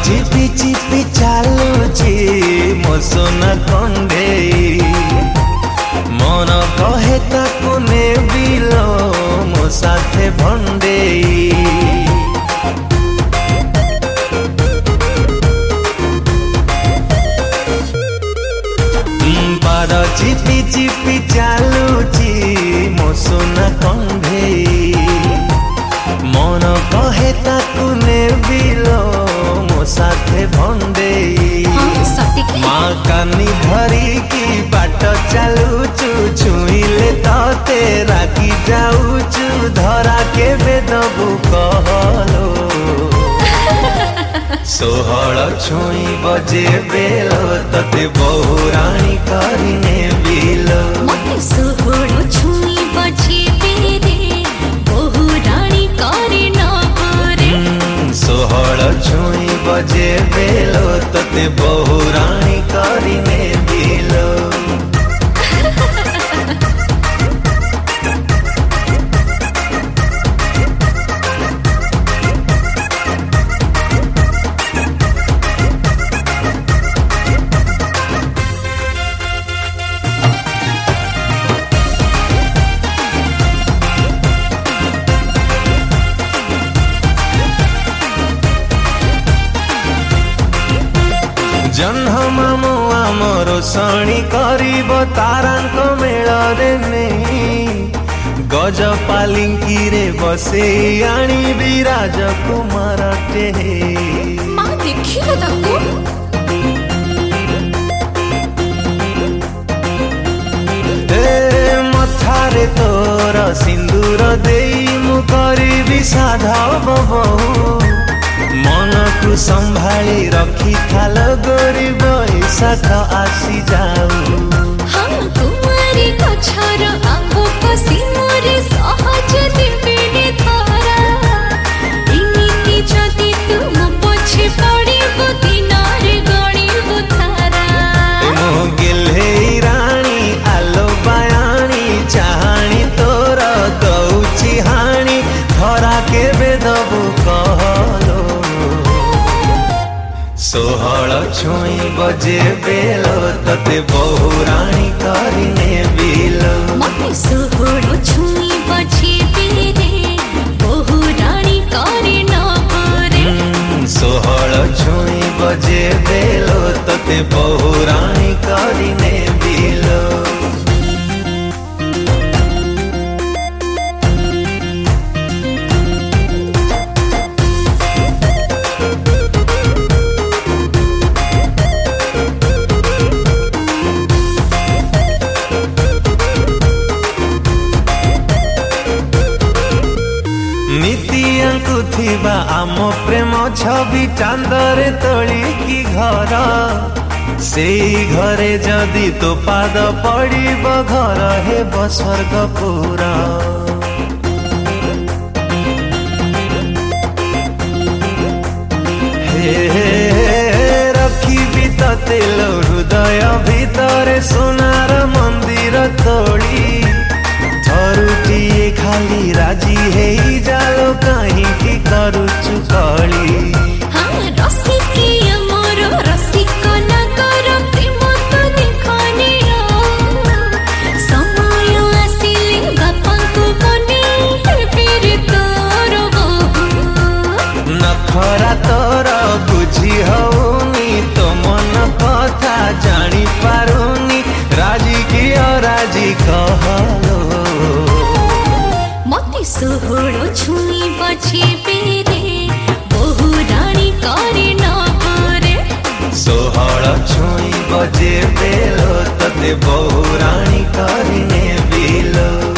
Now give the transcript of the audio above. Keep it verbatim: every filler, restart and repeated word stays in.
चिपी चिपी चालुची मो सोना कंढेई मन कहे ताकू नेबिलो मो साथे भंडेई पार चिपी चिपी चालुची मो सोना कंढेई मन कहे ताकू नेबिलो मो साथे भंडेई माँ कानी धरी की बाट चालुचु छुईले तते रागी जाऊचु धरा के बेदबु कहलो सोहळ छुई बजे बेलो तते बहुराणी करिने बिलो मते सोहळ छुई बजे बेरे बहुराणी करिन परे सोहळ छुई बजे बेलो तते बहुराणी करिने बिलो जन्म मो आमर शणी करिब तारांक मेଳରେ नहीं गज पालिंकी रे बसे आनी विराज कुमार टे माँ देखिलो ताकू ए मथारे तोर सिंदूर देई मु करिबि साधव बहु मन को संभाली रखी थाल गोरी बैसाख आसी जाऊ हाँ कुमारी गछर आंब पसी मोरे सहज देबेने धरा इमिति जदि तुम पछे पड़िबो दिनरे गणिबो थारा मो गेले रानी आलो बायाणी चाहाणी तोर दउची हाणी धरा के बेदबु कहलो सोहळ छुई बजे बेलो तते बहुराणी करिने बिलो मते सोहळ छुई बजे बेरे बहुराणी करिन परे सोहळ छुई बजे बेलो तते बहुराणी करिने बिलो नीतियांकु थिबा आम प्रेम छवि चांदरे तोली की घर से घरे जदि तो पाद पड़िब घर हेब स्वर्गपुर हे रखिबि तते लो हृदय भितर सोनार मंदिर तोली थरुटिए खाली राजी हेई जालो कहीं की करुचु कली हाँ रसिकिया मोरो रसिक न कर प्रेम तो देखने समय आसिले बापांकु बने फिर तोर नखरा तोर बुझी हौनी तो मन कथा जानी पारुनी राजी की अराजी कहलो मते सोहळ छुई बजे बेरे बहुराणी करिन परे सोहळ छुई बजे बेलो तते बहुराणी करिने बिलो।